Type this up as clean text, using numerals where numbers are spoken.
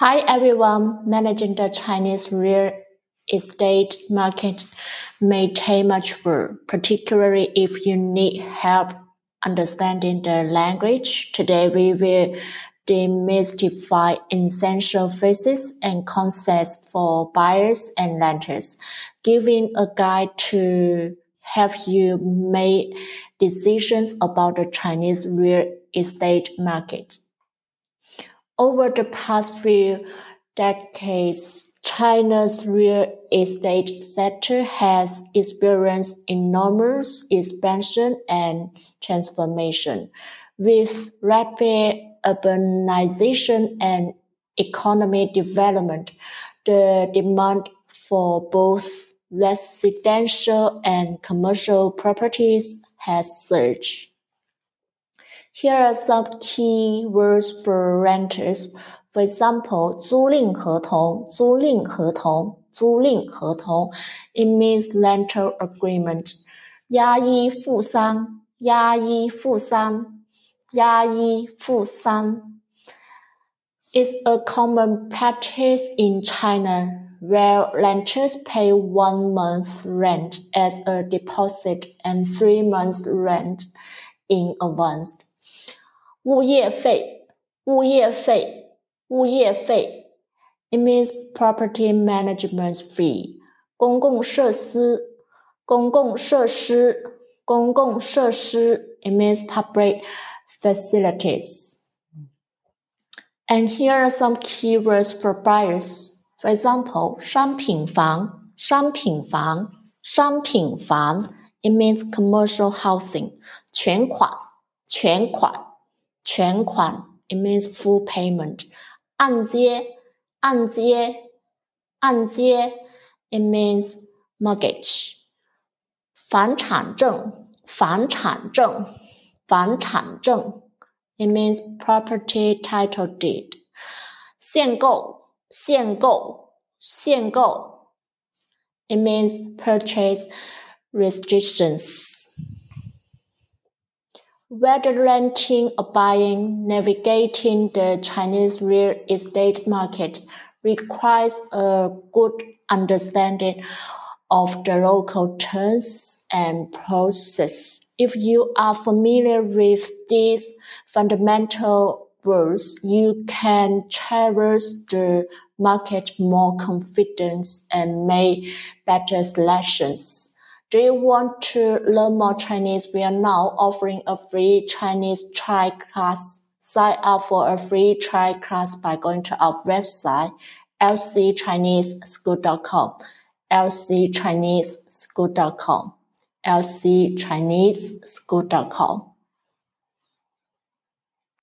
Hi everyone, managing the Chinese real estate market may take much work, particularly if you need help understanding the language. Today we will demystify essential phrases and concepts for buyers and renters, giving a guide to help you make decisions about the Chinese real estate market. Over the past few decades, China's real estate sector has experienced enormous expansion and transformation. With rapid urbanization and economic development, the demand for both residential and commercial properties has surged. Here are some key words for renters. For example, 租赁合同, 租赁合同, 租赁合同. It means rental agreement. 押一付三, 押一付三, 押一付三. It's a common practice in China where renters pay 1 month's rent as a deposit and 3 months' rent in advance. 物业费, 物业费, 物业费. It means property management fee. 公共设施, 公共设施, 公共设施. It means public facilities. And here are some keywords for buyers. For example, 商品房, 商品房, 商品房. It means commercial housing. 全款, 全款. 全款, it means full payment. 按揭, 按揭, 按揭, it means mortgage. 房产证, 房产证, 房产证, it means property title deed. 限购, 限购, 限购, it means purchase restrictions. Whether renting or buying, navigating the Chinese real estate market requires a good understanding of the local terms and process. If you are familiar with these fundamental words, you can traverse the market more confident and make better selections. Do you want to learn more Chinese? We are now offering a free Chinese try class. Sign up for a free try class by going to our website, lcchineseschool.com, lcchineseschool.com, lcchineseschool.com.